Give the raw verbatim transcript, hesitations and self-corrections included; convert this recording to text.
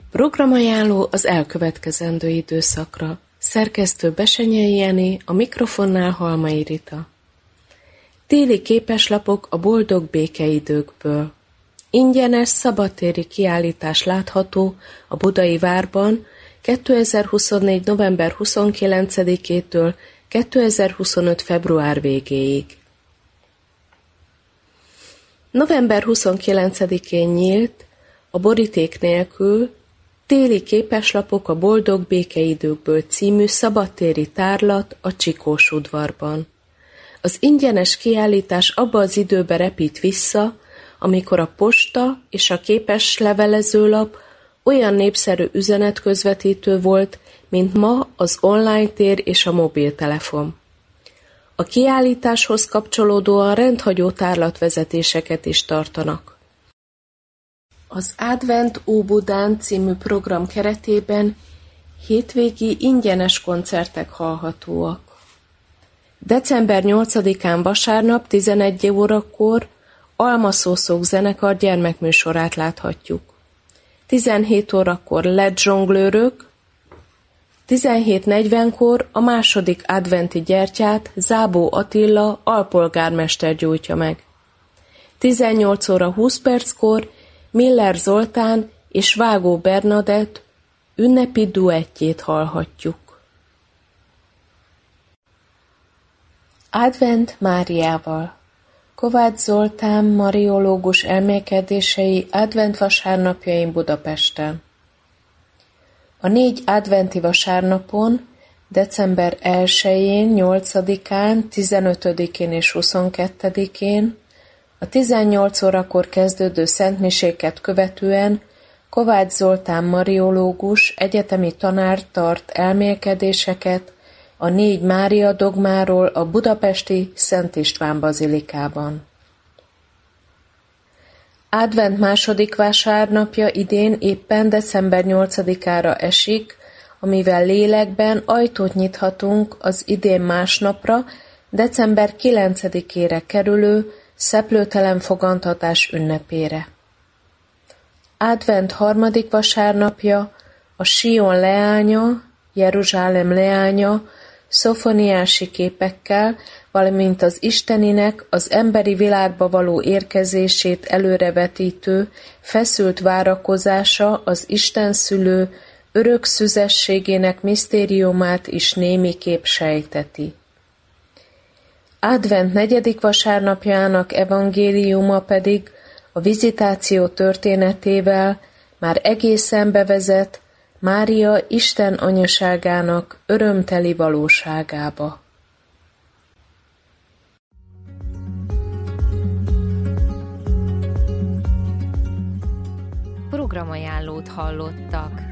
Programajánló az elkövetkezendő időszakra. Szerkesztő Besenyei Jenő, a mikrofonnál Halmai Rita. Téli képeslapok a boldog békeidőkből. Ingyenes szabadtéri kiállítás látható a Budai Várban kétezer-huszonnégy. november huszonkilencedikétől kétezer-huszonöt. február végéig. november huszonkilencedikén nyílt a boríték nélkül Téli képeslapok a boldog békeidőkből című szabadtéri tárlat a Csikós udvarban. Az ingyenes kiállítás abba az időbe repít vissza, amikor a posta és a képes levelezőlap olyan népszerű üzenetközvetítő volt, mint ma az online tér és a mobiltelefon. A kiállításhoz kapcsolódóan rendhagyó tárlatvezetéseket is tartanak. Az Advent Óbudán című program keretében hétvégi ingyenes koncertek hallhatóak. december nyolcadikán vasárnap tizenegy órakor Almaszószók zenekar gyermekműsorát láthatjuk. tizenhét órakor Led zsonglőrök, tizenhét negyvenkor a második adventi gyertyát Zábó Attila alpolgármester gyújtja meg. tizennyolc óra húsz perckor Miller Zoltán és Vágó Bernadett ünnepi duettjét hallhatjuk. Advent Máriával. Kovács Zoltán mariológus elmélkedései advent vasárnapjain Budapesten. A négy adventi vasárnapon, december elsején, nyolcadikán, tizenötödikén és huszonkettedikén, a tizennyolc órakor kezdődő szentmiséket követően Kovács Zoltán mariológus egyetemi tanár tart elmélkedéseket a négy Mária dogmáról a budapesti Szent István bazilikában. Advent második vasárnapja idén éppen december nyolcadikára esik, amivel lélekben ajtót nyithatunk az idén másnapra, december kilencedikére kerülő szeplőtelen fogantatás ünnepére. Advent harmadik vasárnapja a Sion leánya, Jeruzsálem leánya, szofoniási képekkel, valamint az Isteninek az emberi világba való érkezését előrevetítő, feszült várakozása az Isten szülő örök szüzességének misztériumát is némiképp sejteti. Advent negyedik vasárnapjának evangéliuma pedig a vizitáció történetével már egészen bevezet Mária Isten anyaságának örömteli valóságába. Programajánlót hallottak.